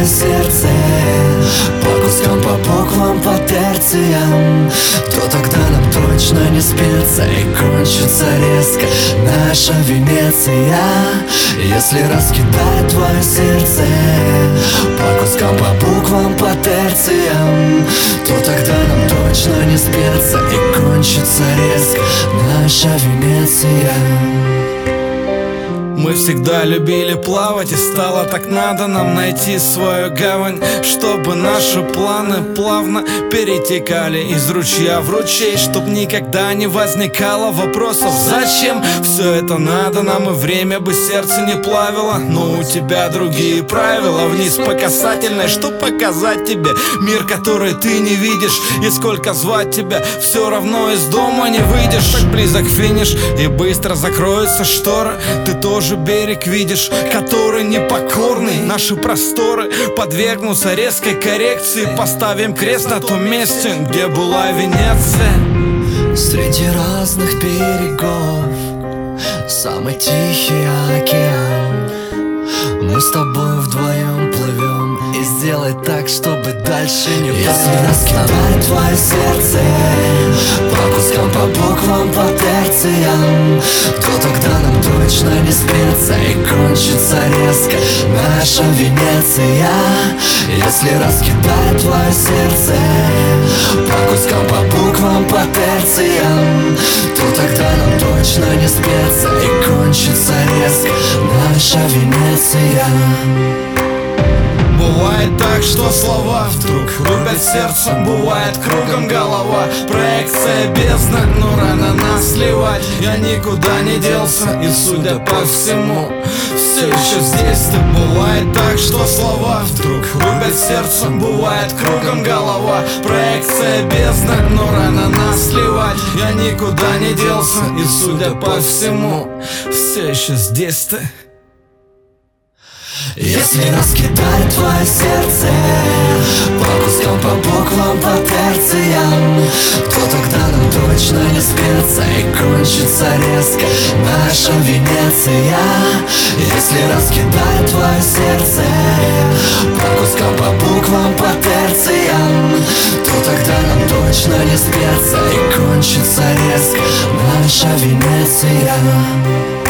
твое сердце по кускам, по буквам, по терциям, то тогда нам точно не спится и кончится резко наша Венеция. Если раскидать твое сердце по кускам, по буквам, по терциям, то тогда нам точно не спится и кончится резко наша Венеция. Мы всегда любили плавать, и стало так надо нам найти свою гавань, чтобы наши планы плавно перетекали из ручья в ручей, чтоб никогда не возникало вопросов, зачем все это надо нам, и время бы сердце не плавило. Но у тебя другие правила, вниз по касательной, чтоб показать тебе мир, который ты не видишь, и сколько звать тебя, все равно из дома не выйдешь. Так близок финиш, и быстро закроются шторы, ты тоже берег видишь, который непокорный. Наши просторы подвергнутся резкой коррекции. Поставим крест на том месте, где была Венеция. Среди разных берегов самый тихий океан. Мы с тобой вдвоем плывем, и сделай так, чтобы дальше не плыть. Если раскидать твое сердце по кускам, по буквам, по терциям, то тогда нам точно не спится и кончится резко наша Венеция. Если раскидать твое сердце по кускам, по буквам, по терциям, то тогда нам точно не спится и кончится резко наша Венеция. Бывает так, что слова вдруг рубят сердце, бывает кругом голова, проекция бездна, но рано нас сливать. Я никуда не делся, и судя по всему, все еще здесь ты. Бывает так, что слова вдруг рубят сердце, бывает кругом голова, проекция бездна, но рано нас сливать. Я никуда не делся, и судя по всему, все еще здесь ты. Если раскидать твое сердце по кускам, по буквам, по терциям, то тогда нам точно не спится и кончится резко наша Венеция. Если раскидать твое сердце по кускам, по буквам, по терциям, то тогда нам точно не спится и кончится резко наша Венеция.